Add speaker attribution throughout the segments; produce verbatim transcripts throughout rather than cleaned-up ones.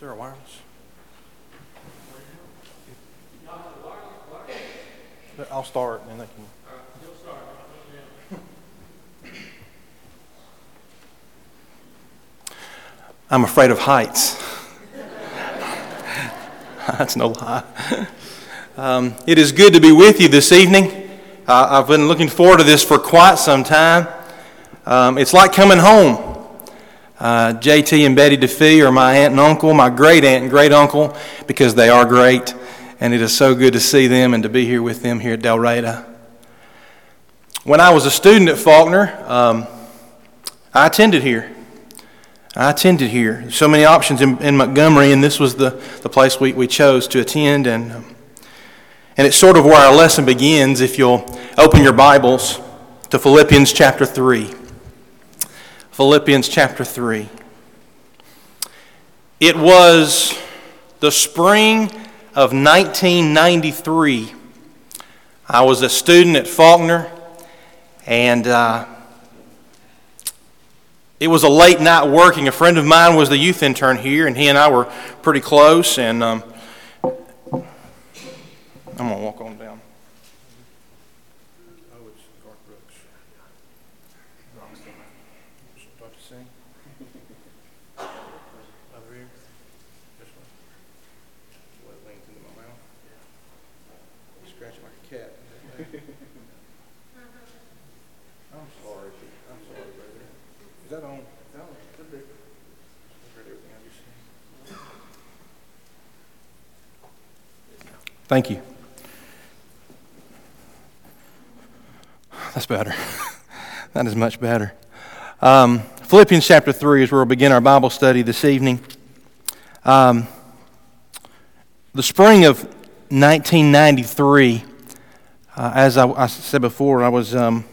Speaker 1: there a wireless? I'll start and then they can. I'm afraid of heights. That's no lie. Um, it is good to be with you this evening. Uh, I've been looking forward to this for quite some time. Um, it's like coming home. Uh, J T and Betty DeFee are my aunt and uncle, my great aunt and great uncle, because they are great. And it is so good to see them and to be here with them here at Delrada. When I was a student at Faulkner, um, I attended here. I attended here. There's so many options in, in Montgomery, and this was the, the place we, we chose to attend. And, um, and it's sort of where our lesson begins, if you'll open your Bibles to Philippians chapter three. Philippians chapter three. It was the spring of nineteen ninety-three. I was a student at Faulkner, and uh, it was a late night working. A friend of mine was the youth intern here, and he and I were pretty close, and um, I'm going to walk on down. Oh, it's Garth Brooks. Start to sing. Over here. This one. What leans into my mouth? Scratch like a cat. I'm sorry. I'm sorry, brother. Is that on? No, it's a big. I've heard everything I just said. Thank you. That's better. That is much better. Um, Philippians chapter three is where we'll begin our Bible study this evening. Um, the spring of nineteen ninety-three, uh, as I, I said before, I was um,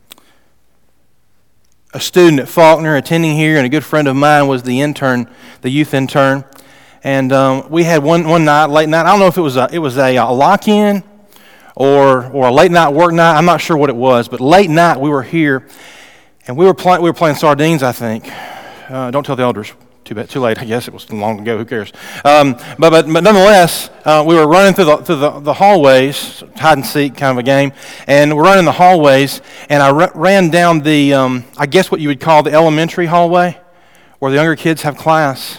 Speaker 1: a student at Faulkner attending here, and a good friend of mine was the intern, the youth intern. And um, we had one one night, late night. I don't know if it was a, it was a, a lock-in or or a late night work night. I'm not sure what it was, but late night we were here, and we were playing we were playing sardines. I think. Uh, don't tell the elders. Too bad. Too late. I guess it was long ago. Who cares? Um, but, but but nonetheless, uh, we were running through the through the, the hallways, hide and seek kind of a game, and we're running the hallways. And I r- ran down the um, I guess what you would call the elementary hallway, where the younger kids have class.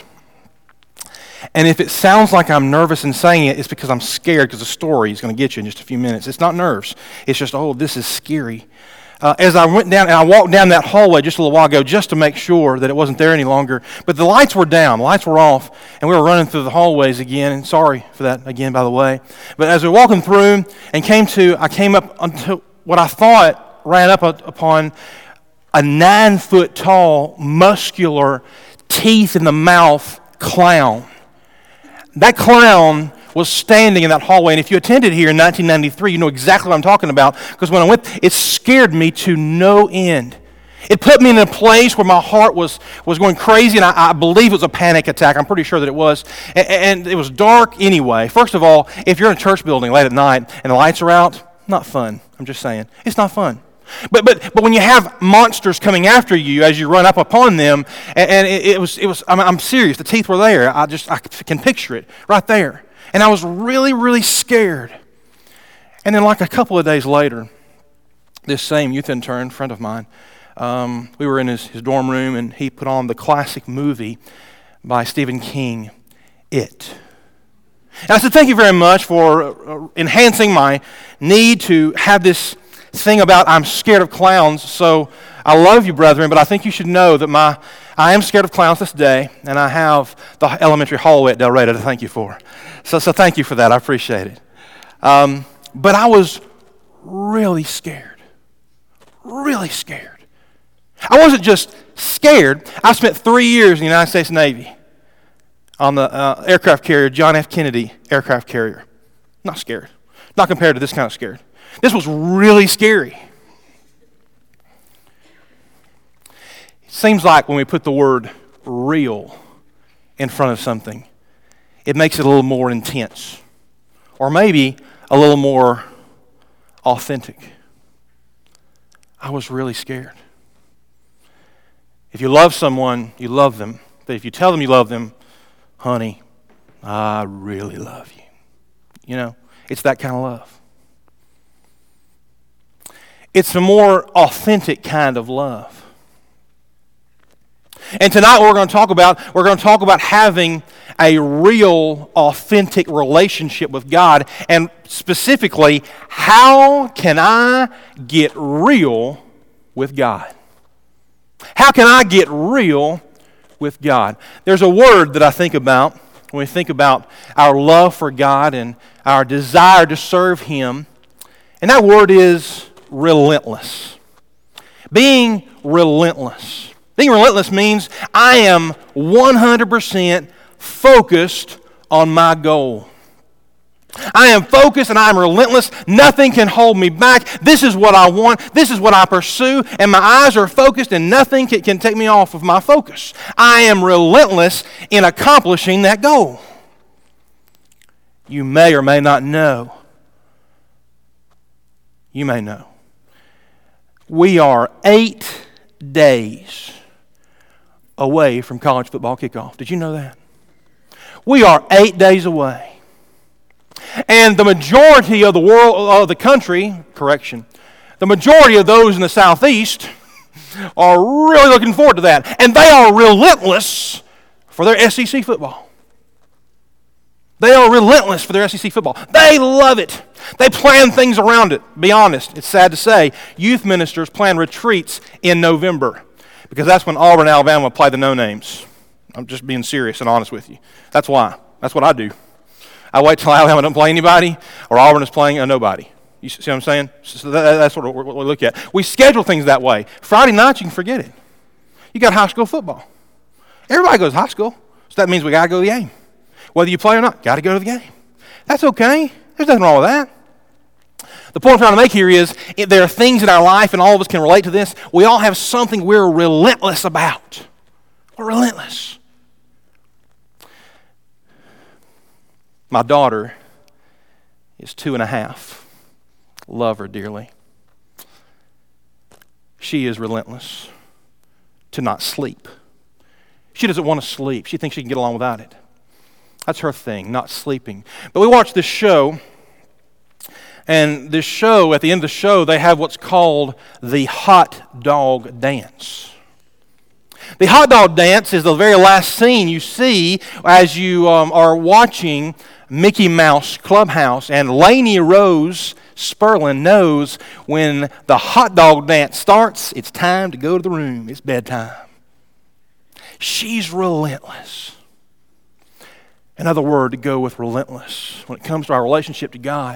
Speaker 1: And if it sounds like I'm nervous in saying it, it's because I'm scared, because the story is going to get you in just a few minutes. It's not nerves. It's just, oh, this is scary. Uh, as I went down, and I walked down that hallway just a little while ago just to make sure that it wasn't there any longer, but the lights were down, the lights were off, and we were running through the hallways again, and sorry for that again, by the way. But as we were walking through and came to, I came up onto what I thought ran up upon a nine-foot-tall, muscular, teeth-in-the-mouth clown. That clown was standing in that hallway, and if you attended here in nineteen ninety-three, you know exactly what I'm talking about, because when I went, it scared me to no end. It put me in a place where my heart was, was going crazy, and I, I believe it was a panic attack. I'm pretty sure that it was, and, and it was dark anyway. First of all, if you're in a church building late at night and the lights are out, not fun. I'm just saying. It's not fun. But but but when you have monsters coming after you as you run up upon them, and, and it, it was it was I'm, I'm serious. The teeth were there. I just I can picture it right there, and I was really really scared. And then like a couple of days later, this same youth intern friend of mine, um, we were in his, his dorm room, and he put on the classic movie by Stephen King, It. And I said, thank you very much for enhancing my need to have this thing about I'm scared of clowns. So I love you, brethren, but I think you should know that my I am scared of clowns this day, and I have the elementary hallway at Delrada to thank you for. So so thank you for that. I appreciate it. Um, but I was really scared. Really scared. I wasn't just scared. I spent three years in the United States Navy on the uh, aircraft carrier, John F. Kennedy aircraft carrier. Not scared. Not compared to this kind of scared. This was really scary. It seems like when we put the word real in front of something, it makes it a little more intense, or maybe a little more authentic. I was really scared. If you love someone, you love them. But if you tell them you love them, honey, I really love you. You know, it's that kind of love. It's a more authentic kind of love. And tonight what we're going to talk about, we're going to talk about having a real, authentic relationship with God. And specifically, how can I get real with God? How can I get real with God? There's a word that I think about when we think about our love for God and our desire to serve Him. And that word is relentless. Being relentless. Being relentless means I am one hundred percent focused on my goal. I am focused and I am relentless. Nothing can hold me back. This is what I want. This is what I pursue. And my eyes are focused and nothing can, can take me off of my focus. I am relentless in accomplishing that goal. You may or may not know. You may know. We are eight days away from college football kickoff. Did you know that? We are eight days away. And the majority of the world, of the country, correction, the majority of those in the Southeast are really looking forward to that. And they are relentless for their S E C football. They are relentless for their S E C football. They love it. They plan things around it. Be honest, it's sad to say, youth ministers plan retreats in November because that's when Auburn and Alabama play the no-names. I'm just being serious and honest with you. That's why. That's what I do. I wait till Alabama doesn't play anybody or Auburn is playing a nobody. You see what I'm saying? So that, that's what we look at. We schedule things that way. Friday night, you can forget it. You got high school football. Everybody goes to high school, so that means we got to go to the game. Whether you play or not, got to go to the game. That's okay. There's nothing wrong with that. The point I'm trying to make here is if there are things in our life, and all of us can relate to this, we all have something we're relentless about. We're relentless. My daughter is two and a half. Love her dearly. She is relentless to not sleep. She doesn't want to sleep. She thinks she can get along without it. That's her thing, not sleeping. But we watched this show, and this show, at the end of the show, they have what's called the hot dog dance. The hot dog dance is the very last scene you see as you um, are watching Mickey Mouse Clubhouse, and Lainey Rose Sperlin knows when the hot dog dance starts, it's time to go to the room. It's bedtime. She's relentless. Another word to go with relentless when it comes to our relationship to God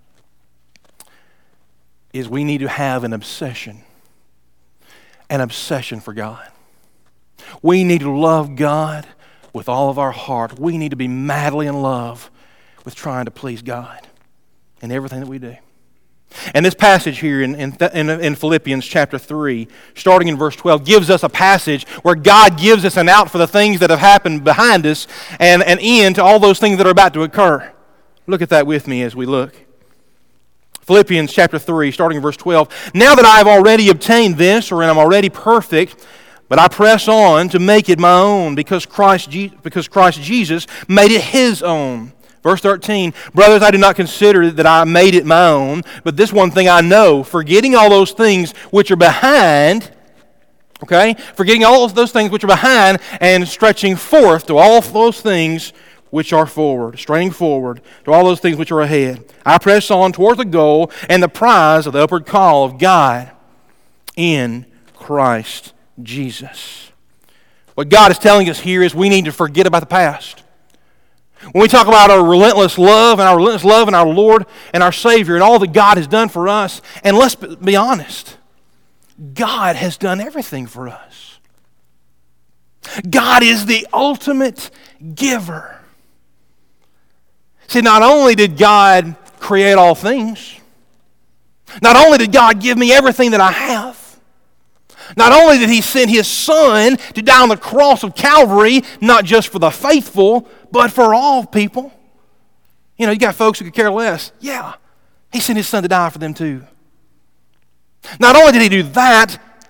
Speaker 1: is we need to have an obsession, an obsession for God. We need to love God with all of our heart. We need to be madly in love with trying to please God in everything that we do. And this passage here in, in, in, in Philippians chapter three, starting in verse twelve, gives us a passage where God gives us an out for the things that have happened behind us and an end to all those things that are about to occur. Look at that with me as we look. Philippians chapter three, starting in verse twelve. Now that I have already obtained this, or am already perfect, but I press on to make it my own because Christ, Je- because Christ Jesus made it His own. Verse thirteen, brothers, I do not consider that I made it my own, but this one thing I know, forgetting all those things which are behind, okay, forgetting all of those things which are behind and stretching forth to all of those things which are forward, straining forward to all those things which are ahead. I press on towards the goal and the prize of the upward call of God in Christ Jesus. What God is telling us here is we need to forget about the past. When we talk about our relentless love and our relentless love and our Lord and our Savior and all that God has done for us, and let's be honest, God has done everything for us. God is the ultimate giver. See, not only did God create all things, not only did God give me everything that I have, not only did He send His Son to die on the cross of Calvary, not just for the faithful, but for all people. You know, you got folks who could care less. Yeah, He sent His Son to die for them too. Not only did He do that,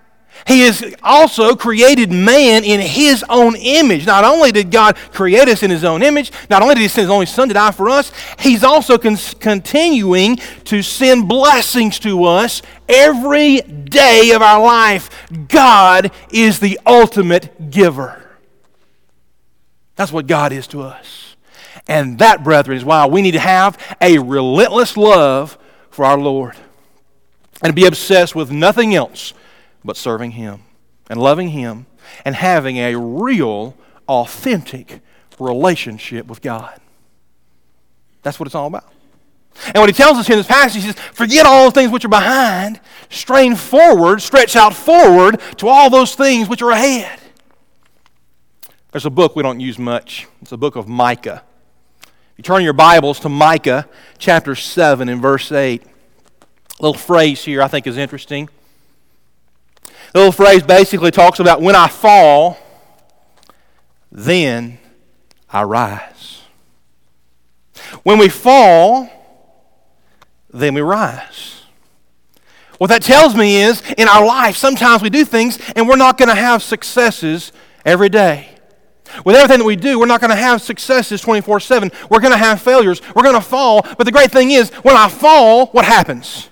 Speaker 1: He has also created man in His own image. Not only did God create us in His own image, not only did He send His only Son to die for us, He's also con- continuing to send blessings to us every day of our life. God is the ultimate giver. That's what God is to us. And that, brethren, is why we need to have a relentless love for our Lord and be obsessed with nothing else but serving Him and loving Him and having a real, authentic relationship with God. That's what it's all about. And what He tells us here in this passage, He says, forget all the things which are behind, strain forward, stretch out forward to all those things which are ahead. There's a book we don't use much. It's the book of Micah. You turn your Bibles to Micah chapter seven and verse eight. A little phrase here I think is interesting. The little phrase basically talks about, when I fall, then I rise. When we fall, then we rise. What that tells me is, in our life, sometimes we do things and we're not going to have successes every day. With everything that we do, we're not going to have successes twenty-four seven. We're going to have failures. We're going to fall. But the great thing is, when I fall, what happens?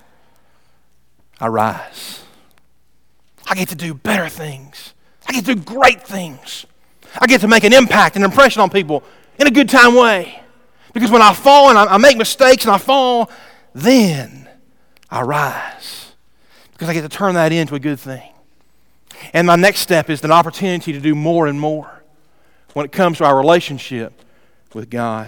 Speaker 1: I rise. I get to do better things. I get to do great things. I get to make an impact, an impression on people in a good time way. Because when I fall and I, I make mistakes and I fall, then I rise. Because I get to turn that into a good thing. And my next step is an opportunity to do more and more when it comes to our relationship with God.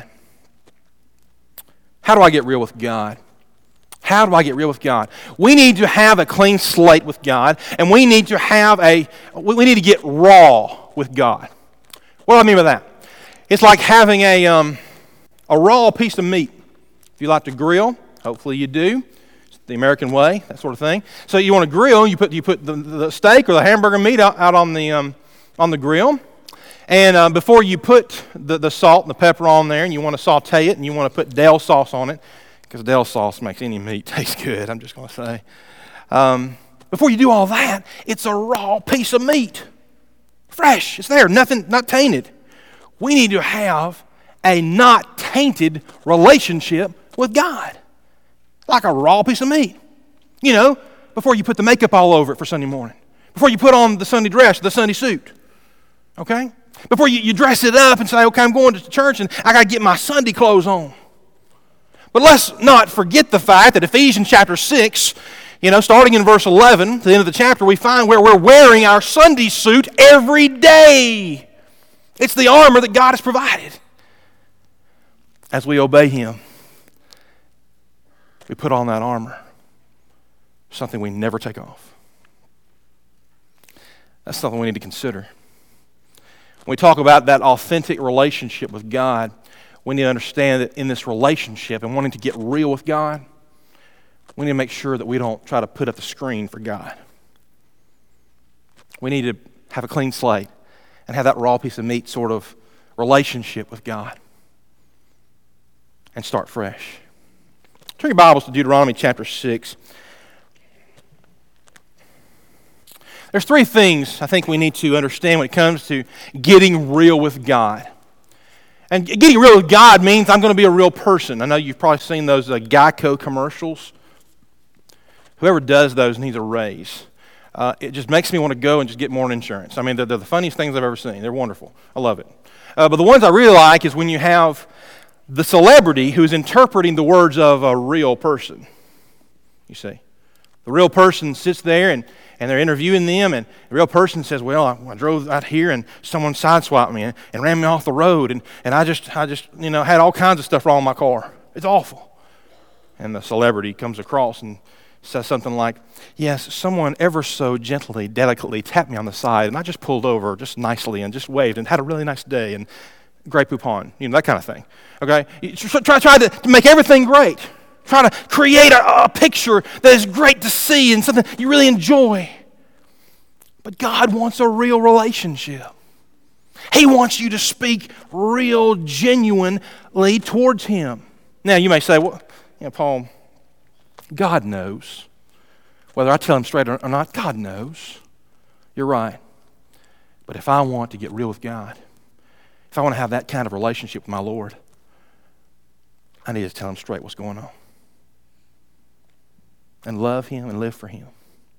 Speaker 1: How do I get real with God? How do I get real with God? We need to have a clean slate with God, and we need to have a, we need to get raw with God. What do I mean by that? It's like having a, um, a raw piece of meat. If you like to grill, hopefully you do. It's the American way, that sort of thing. So you want to grill, you put you put the, the steak or the hamburger meat out, out on the um, on the grill. And uh, before you put the, the salt and the pepper on there, and you want to saute it, and you want to put Dale sauce on it, because Dale sauce makes any meat taste good, I'm just going to say. Um, before you do all that, it's a raw piece of meat. Fresh. It's there. Nothing, not tainted. We need to have a not tainted relationship with God. Like a raw piece of meat. You know, before you put the makeup all over it for Sunday morning. Before you put on the Sunday dress, the Sunday suit. Okay? Before you, you dress it up and say, okay, I'm going to church and I got to get my Sunday clothes on. But let's not forget the fact that Ephesians chapter six, you know, starting in verse eleven, at the end of the chapter, we find where we're wearing our Sunday suit every day. It's the armor that God has provided. As we obey Him, we put on that armor, something we never take off. That's something we need to consider. When we talk about that authentic relationship with God, we need to understand that in this relationship and wanting to get real with God, we need to make sure that we don't try to put up the screen for God. We need to have a clean slate and have that raw piece of meat sort of relationship with God and start fresh. Turn your Bibles to Deuteronomy chapter six. There's three things I think we need to understand when it comes to getting real with God. And getting real with God means I'm going to be a real person. I know you've probably seen those uh, Geico commercials. Whoever does those needs a raise. Uh, it just makes me want to go and just get more insurance. I mean, they're, they're the funniest things I've ever seen. They're wonderful. I love it. Uh, but the ones I really like is when you have the celebrity who's interpreting the words of a real person. You see, the real person sits there and And they're interviewing them, and the real person says, well, I, I drove out here, and someone sideswiped me and, and ran me off the road, and, and I just, I just, you know, had all kinds of stuff wrong with my car. It's awful. And the celebrity comes across and says something like, yes, someone ever so gently, delicately tapped me on the side, and I just pulled over just nicely and just waved and had a really nice day, and Grey Poupon, you know, that kind of thing. Okay? You try, try to, to make everything great. Try to create a, a picture that is great to see and something you really enjoy. But God wants a real relationship. He wants you to speak real, genuinely towards Him. Now, you may say, well, you know, Paul, God knows. Whether I tell Him straight or not, God knows. You're right. But if I want to get real with God, if I want to have that kind of relationship with my Lord, I need to tell him straight what's going on. And love him and live for him.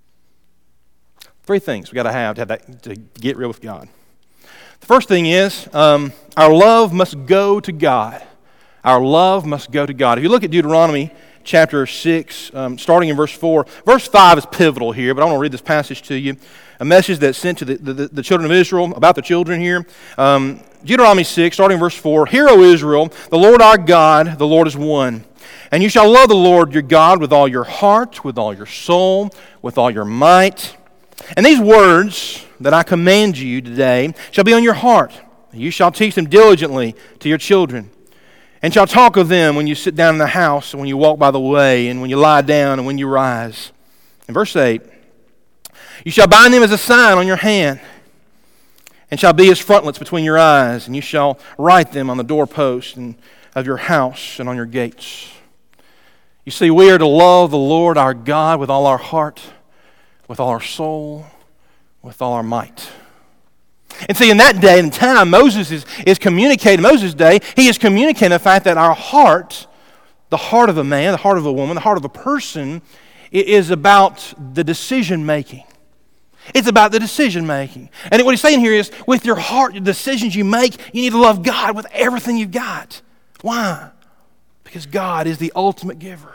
Speaker 1: Three things we got to have to have that to get real with God. The first thing is um, our love must go to God. Our love must go to God. If you look at Deuteronomy chapter six, um, starting in verse four, verse five is pivotal here, but I want to read this passage to you. A message that's sent to the, the, the children of Israel about the children here. Um, Deuteronomy six, starting in verse four, Hear, O Israel, the Lord our God, the Lord is one. And you shall love the Lord your God with all your heart, with all your soul, with all your might. And these words that I command you today shall be on your heart. You shall teach them diligently to your children, and shall talk of them when you sit down in the house, and when you walk by the way, and when you lie down, and when you rise. In verse eight, you shall bind them as a sign on your hand, and shall be as frontlets between your eyes, and you shall write them on the doorposts and of your house and on your gates. You see, we are to love the Lord our God with all our heart, with all our soul, with all our might. And see, in that day and time, Moses is, is communicating, Moses' day, he is communicating the fact that our heart, the heart of a man, the heart of a woman, the heart of a person, is about the decision making. It's about the decision making. And what he's saying here is, with your heart, the decisions you make, you need to love God with everything you've got. Why? Because God is the ultimate giver.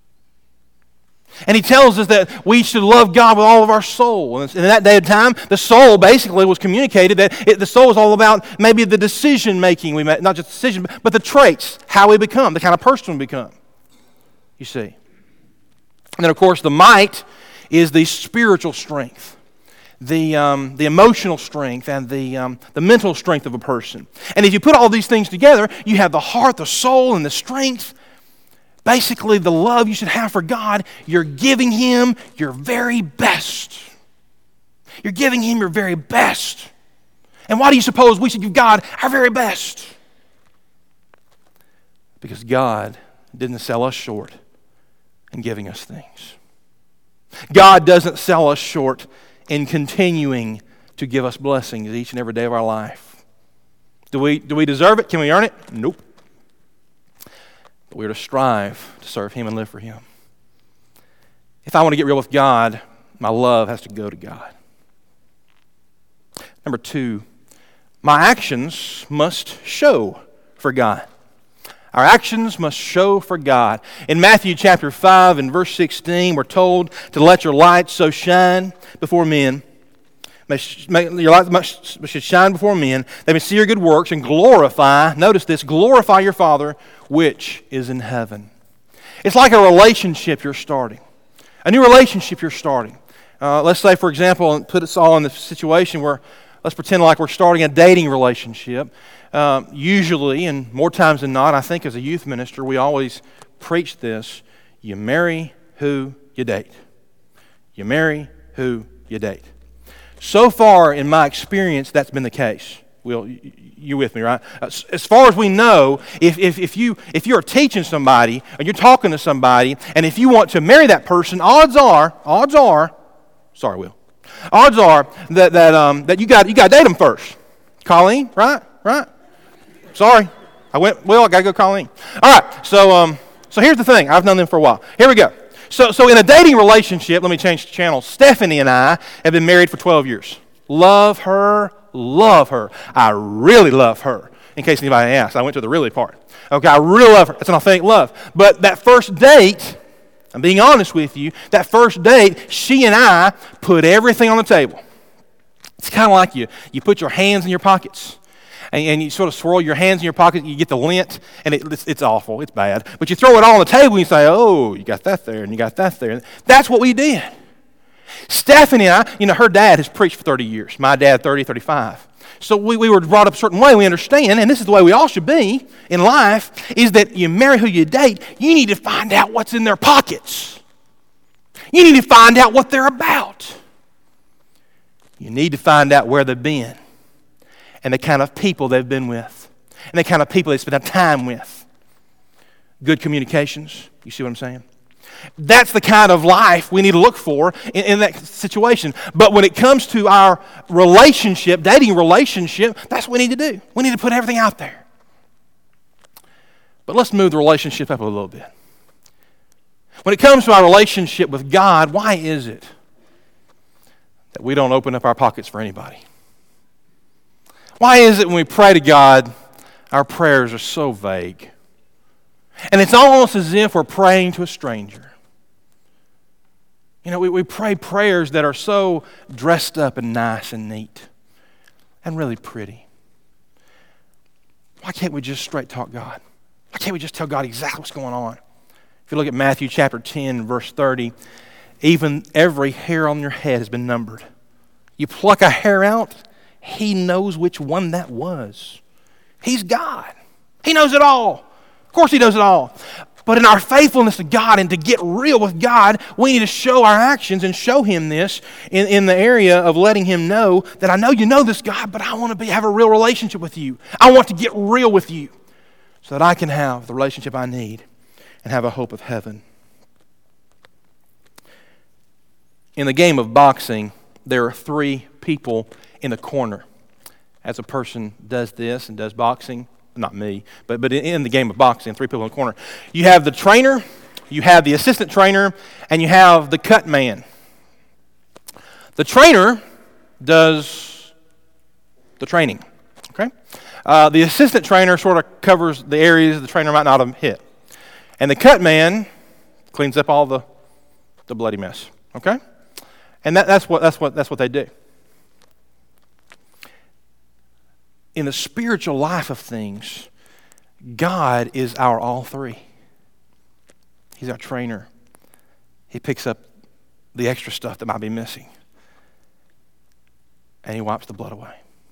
Speaker 1: And he tells us that we should love God with all of our soul. And in that day of time, the soul basically was communicated that it, the soul is all about maybe the decision making we make, not just decision, but the traits, how we become, the kind of person we become. You see. And then, of course, the might is the spiritual strength, the um, the emotional strength, and the um, the mental strength of a person. And if you put all these things together, you have the heart, the soul, and the strength. Basically, the love you should have for God, you're giving him your very best. You're giving him your very best. And why do you suppose we should give God our very best? Because God didn't sell us short in giving us things. God doesn't sell us short in continuing to give us blessings each and every day of our life. Do we, do we deserve it? Can we earn it? Nope. But we're to strive to serve him and live for him. If I want to get real with God, my love has to go to God. Number two, my actions must show for God. Our actions must show for God. In Matthew chapter five and verse sixteen, we're told to let your light so shine before men. May, may, your light must, should shine before men. They may see your good works and glorify, notice this, glorify your Father which is in heaven. It's like a relationship you're starting. A new relationship you're starting. Uh, let's say, for example, and put us all in the situation where, let's pretend like we're starting a dating relationship. Um, usually, and more times than not, I think as a youth minister, we always preach this. You marry who you date. You marry who you date. So far, in my experience, that's been the case. Will, you with me, right? As far as we know, if, if, if, you, if you're teaching somebody, and you're talking to somebody, and if you want to marry that person, odds are, odds are, sorry, Will, odds are that, that, um, that you got you got to date them first. Colleen, right? Right? Sorry. I went, Will, I got to go Colleen. All right, so, um, so here's the thing. I've known them for a while. Here we go. So, so in a dating relationship, let me change the channel. Stephanie and I have been married for twelve years. Love her, love her. I really love her, in case anybody asks. I went to the really part. Okay, I really love her. It's an authentic love. But that first date, I'm being honest with you, that first date, she and I put everything on the table. It's kind of like you, you put your hands in your pockets. And, and you sort of swirl your hands in your pocket, you get the lint, and it, it's, it's awful, it's bad. But you throw it all on the table and you say, oh, you got that there, and you got that there. That's what we did. Stephanie and I, you know, her dad has preached for thirty years. My dad, thirty, thirty-five. So we, we were brought up a certain way. We understand, and this is the way we all should be in life, is that you marry who you date, you need to find out what's in their pockets. You need to find out what they're about. You need to find out where they've been. And the kind of people they've been with. And the kind of people they spend time with. Good communications. You see what I'm saying? That's the kind of life we need to look for in, in that situation. But when it comes to our relationship, dating relationship, that's what we need to do. We need to put everything out there. But let's move the relationship up a little bit. When it comes to our relationship with God, why is it that we don't open up our pockets for anybody? Why is it when we pray to God, our prayers are so vague? And it's almost as if we're praying to a stranger. You know, we, we pray prayers that are so dressed up and nice and neat and really pretty. Why can't we just straight talk God? Why can't we just tell God exactly what's going on? If you look at Matthew chapter ten, verse thirty, even every hair on your head has been numbered. You pluck a hair out, He knows which one that was. He's God. He knows it all. Of course He knows it all. But in our faithfulness to God and to get real with God, we need to show our actions and show Him this in, in the area of letting Him know that I know you know this, God, but I want to be have a real relationship with you. I want to get real with you so that I can have the relationship I need and have a hope of heaven. In the game of boxing, there are three people in the corner. As a person does this and does boxing, not me, but, but in the game of boxing, three people in the corner. You have the trainer, you have the assistant trainer, and you have the cut man. The trainer does the training, okay? Uh, the assistant trainer sort of covers the areas the trainer might not have hit. And the cut man cleans up all the, the bloody mess, okay? And that, that's what that's what that's what they do. In the spiritual life of things, God is our all three. He's our trainer. He picks up the extra stuff that might be missing. And He wipes the blood away.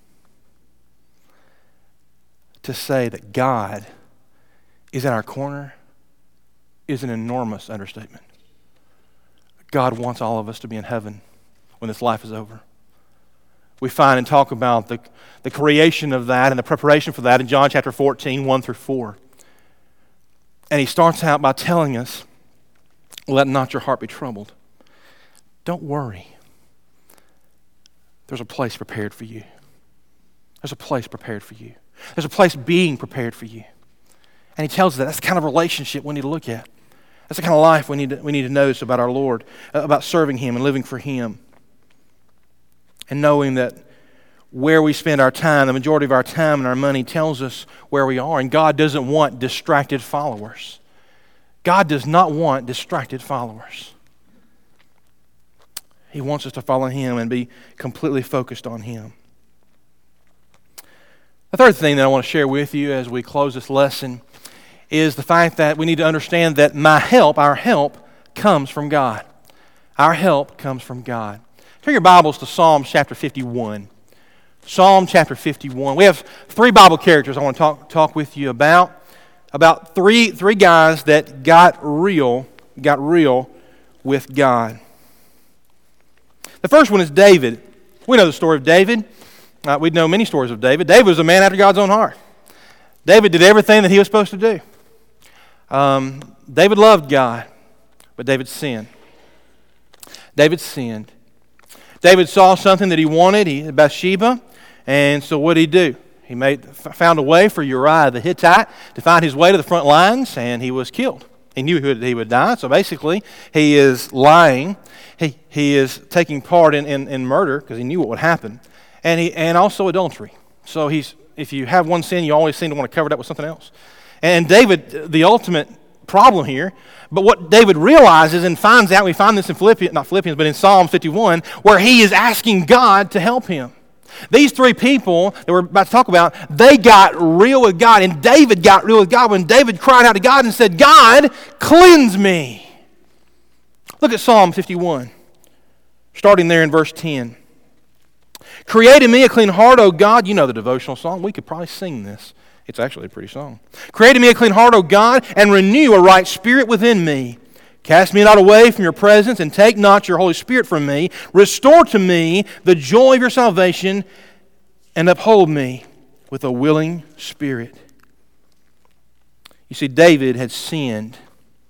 Speaker 1: To say that God is in our corner is an enormous understatement. God wants all of us to be in heaven when this life is over. We find and talk about the, the creation of that and the preparation for that in John chapter fourteen, one through four. And He starts out by telling us, let not your heart be troubled. Don't worry. There's a place prepared for you. There's a place prepared for you. There's a place being prepared for you. And He tells us that that's the kind of relationship we need to look at. That's the kind of life we need to, we need to notice about our Lord, about serving Him and living for Him. And knowing that where we spend our time, the majority of our time and our money tells us where we are. And God doesn't want distracted followers. God does not want distracted followers. He wants us to follow Him and be completely focused on Him. The third thing that I want to share with you as we close this lesson is the fact that we need to understand that my help, our help, comes from God. Our help comes from God. Turn your Bibles to Psalm chapter fifty-one. Psalm chapter fifty-one. We have three Bible characters I want to talk, talk with you about. About three, three guys that got real, got real with God. The first one is David. We know the story of David. Uh, we know many stories of David. David was a man after God's own heart. David did everything that he was supposed to do. Um, David loved God, but David sinned. David sinned. David saw something that he wanted, he, Bathsheba, and so what did he do? He made found a way for Uriah the Hittite to find his way to the front lines, and he was killed. He knew he would die, so basically he is lying. He he is taking part in, in, in murder because he knew what would happen, and he and also adultery. So he's if you have one sin, you always seem to want to cover it up with something else. And David, the ultimate problem here, but what David realizes and finds out, we find this in Philippians, not Philippians, but in Psalm fifty-one, where he is asking God to help him. These three people that we're about to talk about, they got real with God, and David got real with God when David cried out to God and said, God, cleanse me. Look at Psalm fifty-one, starting there in verse ten. Create in me a clean heart, O God. You know the devotional song. We could probably sing this. It's actually a pretty song. Create in me a clean heart, O God, and renew a right spirit within me. Cast me not away from your presence, and take not your Holy Spirit from me. Restore to me the joy of your salvation, and uphold me with a willing spirit. You see, David had sinned.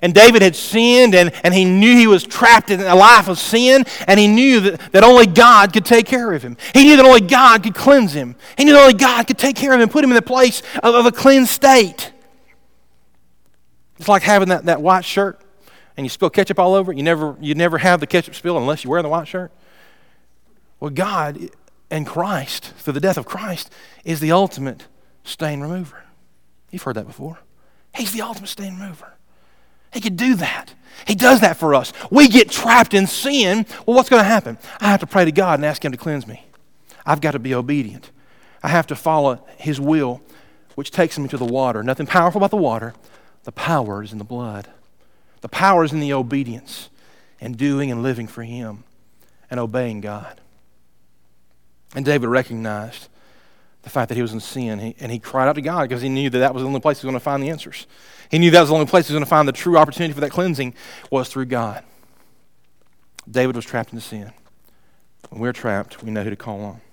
Speaker 1: And David had sinned, and, and he knew he was trapped in a life of sin, and he knew that, that only God could take care of him. He knew that only God could cleanse him. He knew that only God could take care of him and put him in the place of, of a cleansed state. It's like having that, that white shirt, and you spill ketchup all over it. You never, you never have the ketchup spill unless you're wearing the white shirt. Well, God and Christ, through the death of Christ, is the ultimate stain remover. You've heard that before. He's the ultimate stain remover. He could do that. He does that for us. We get trapped in sin. Well, what's going to happen? I have to pray to God and ask Him to cleanse me. I've got to be obedient. I have to follow His will, which takes me to the water. Nothing powerful about the water. The power is in the blood. The power is in the obedience and doing and living for Him and obeying God. And David recognized the fact that he was in sin, he, and he cried out to God because he knew that that was the only place he was going to find the answers. He knew that was the only place he was going to find the true opportunity for that cleansing was through God. David was trapped into sin. When we're trapped, we know who to call on.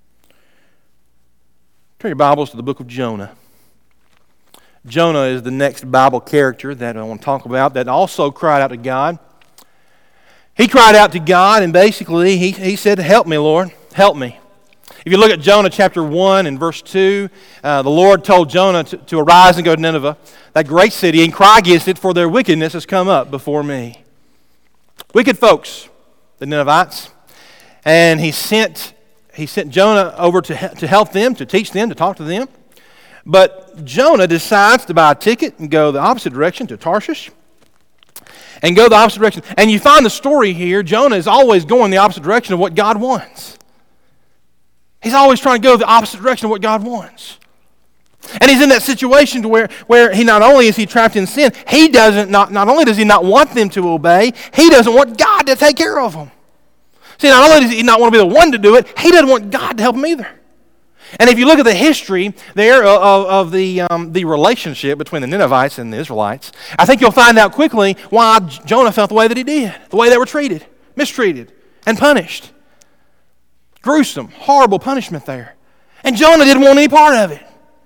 Speaker 1: Turn your Bibles to the book of Jonah. Jonah is the next Bible character that I want to talk about that also cried out to God. He cried out to God, and basically he, he said, "Help me, Lord, help me." If you look at Jonah chapter one and verse two, uh, the Lord told Jonah to, to arise and go to Nineveh, that great city, and cry against it, for their wickedness has come up before me. Wicked folks, the Ninevites. And he sent he sent Jonah over to, to help them, to teach them, to talk to them. But Jonah decides to buy a ticket and go the opposite direction to Tarshish. And go the opposite direction. And you find the story here, Jonah is always going the opposite direction of what God wants. He's always trying to go the opposite direction of what God wants. And he's in that situation to where, where he not only is he trapped in sin, he doesn't not, not only does he not want them to obey, he doesn't want God to take care of them. See, not only does he not want to be the one to do it, he doesn't want God to help him either. And if you look at the history there of, of the, um, the relationship between the Ninevites and the Israelites, I think you'll find out quickly why Jonah felt the way that he did, the way they were treated, mistreated, and punished. Gruesome, horrible punishment there. And Jonah didn't want any part of it.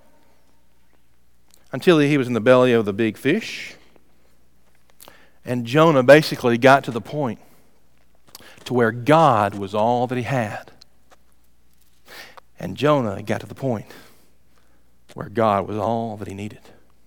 Speaker 1: Until he was in the belly of the big fish. And Jonah basically got to the point to where God was all that he had. And Jonah got to the point where God was all that he needed.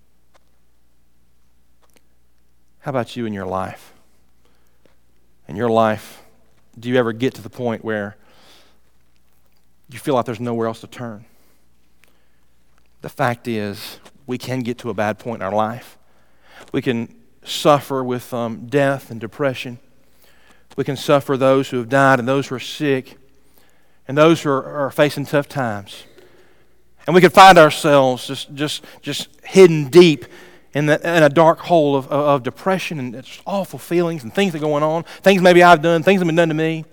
Speaker 1: How about you in your life? In your life, do you ever get to the point where you feel like there's nowhere else to turn? The fact is, we can get to a bad point in our life. We can suffer with um, death and depression. We can suffer those who have died and those who are sick and those who are, are facing tough times. And we can find ourselves just just, just hidden deep in, the, in a dark hole of, of, of depression and just awful feelings and things that are going on, things maybe I've done, things that have been done to me.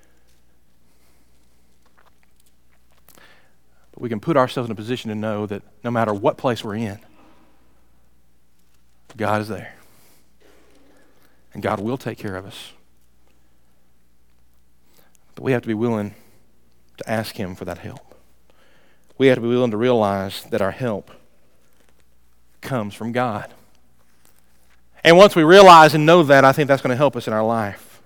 Speaker 1: But we can put ourselves in a position to know that no matter what place we're in, God is there. And God will take care of us. But we have to be willing to ask Him for that help. We have to be willing to realize that our help comes from God. And once we realize and know that, I think that's going to help us in our life.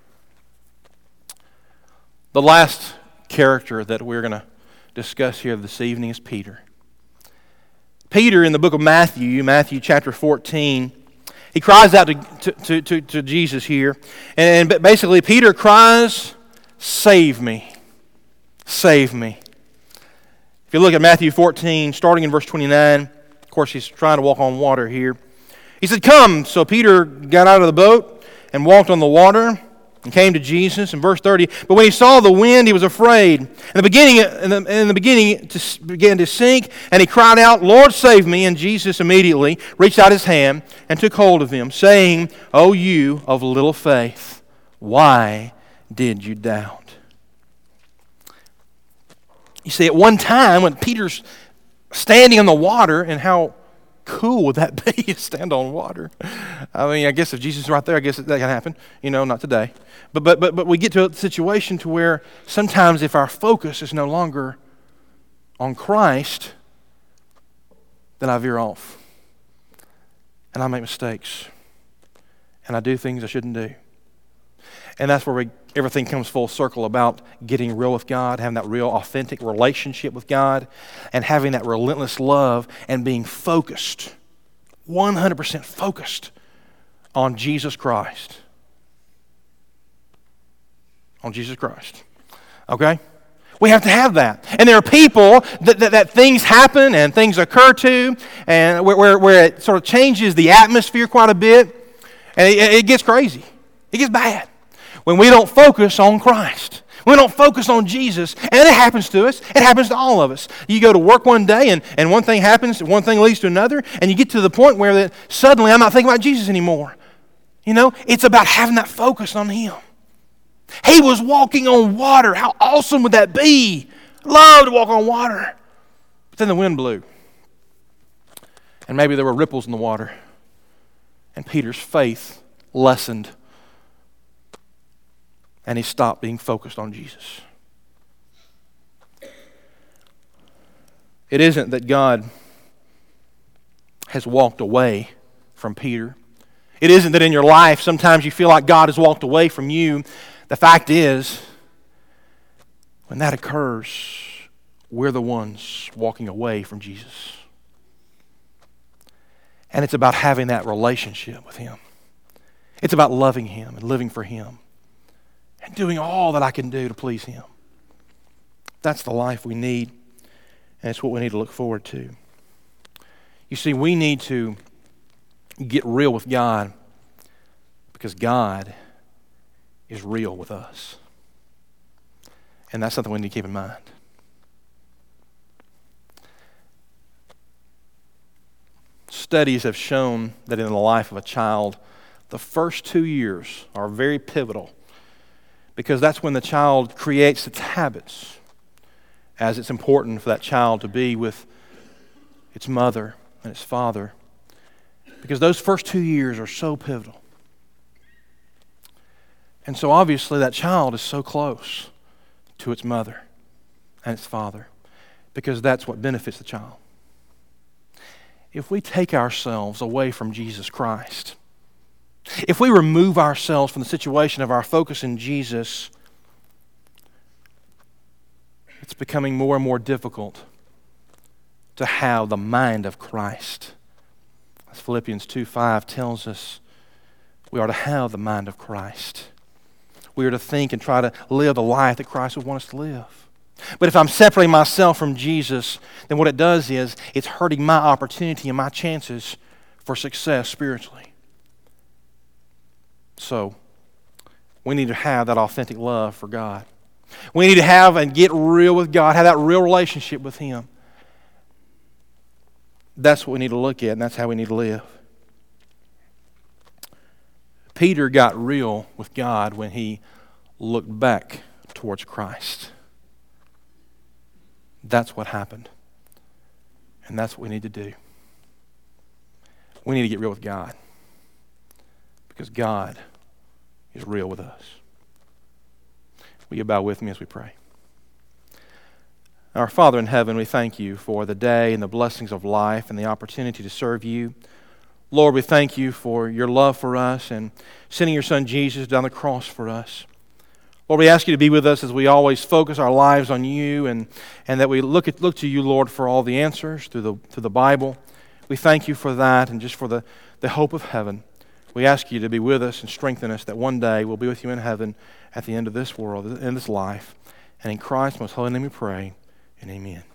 Speaker 1: The last character that we're going to discuss here this evening is Peter. Peter in the book of Matthew, Matthew chapter fourteen, he cries out to, to, to, to Jesus here. And basically Peter cries, "Save me, save me." If you look at Matthew fourteen, starting in verse twenty-nine, of course he's trying to walk on water here. He said, "Come." So Peter got out of the boat and walked on the water and came to Jesus. In verse thirty, "But when he saw the wind, he was afraid. In the beginning, in the, in the beginning, to, began to sink, and he cried out, 'Lord, save me!' And Jesus immediately reached out his hand and took hold of him, saying, 'O you of little faith, why did you doubt?'" You see, at one time when Peter's standing in the water, and how cool would that be to stand on water? I mean, I guess if Jesus is right there, I guess that can happen. You know, not today. But but but but we get to a situation to where sometimes if our focus is no longer on Christ, then I veer off. And I make mistakes. and I do things I shouldn't do. And that's where we, everything comes full circle about getting real with God, having that real authentic relationship with God, and having that relentless love and being focused, one hundred percent focused on Jesus Christ. On Jesus Christ. Okay? We have to have that. And there are people that, that, that things happen and things occur to, and where, where, where it sort of changes the atmosphere quite a bit, and it, it gets crazy. It gets bad. When we don't focus on Christ. We don't focus on Jesus, and it happens to us. It happens to all of us. You go to work one day, and, and one thing happens, one thing leads to another, and you get to the point where that suddenly I'm not thinking about Jesus anymore. You know, it's about having that focus on Him. He was walking on water. How awesome would that be? Love to walk on water. But then the wind blew. And maybe there were ripples in the water. And Peter's faith lessened. And he stopped being focused on Jesus. It isn't that God has walked away from Peter. It isn't that in your life sometimes you feel like God has walked away from you. The fact is, when that occurs, we're the ones walking away from Jesus. And it's about having that relationship with Him. It's about loving Him and living for Him and doing all that I can do to please Him. That's the life we need, and it's what we need to look forward to. You see, we need to get real with God because God is real with us. And that's something we need to keep in mind. Studies have shown that in the life of a child, the first two years are very pivotal because that's when the child creates its habits, as it's important for that child to be with its mother and its father, because those first two years are so pivotal. And so obviously that child is so close to its mother and its father because that's what benefits the child. If we take ourselves away from Jesus Christ, if we remove ourselves from the situation of our focus in Jesus, it's becoming more and more difficult to have the mind of Christ. As Philippians two five tells us, we are to have the mind of Christ. We are to think and try to live the life that Christ would want us to live. But if I'm separating myself from Jesus, then what it does is it's hurting my opportunity and my chances for success spiritually. So, we need to have that authentic love for God. We need to have and get real with God, have that real relationship with Him. That's what we need to look at, and that's how we need to live. Peter got real with God when he looked back towards Christ. That's what happened. And that's what we need to do. We need to get real with God. Because God is real with us. Will you bow with me as we pray? Our Father in heaven, we thank You for the day and the blessings of life and the opportunity to serve You. Lord, we thank You for Your love for us and sending Your Son Jesus down the cross for us. Lord, we ask You to be with us as we always focus our lives on You and, and that we look at, look to You, Lord, for all the answers through the, through the Bible. We thank You for that and just for the, the hope of heaven. We ask You to be with us and strengthen us that one day we'll be with You in heaven at the end of this world, in this life. And in Christ's most holy name we pray, and amen.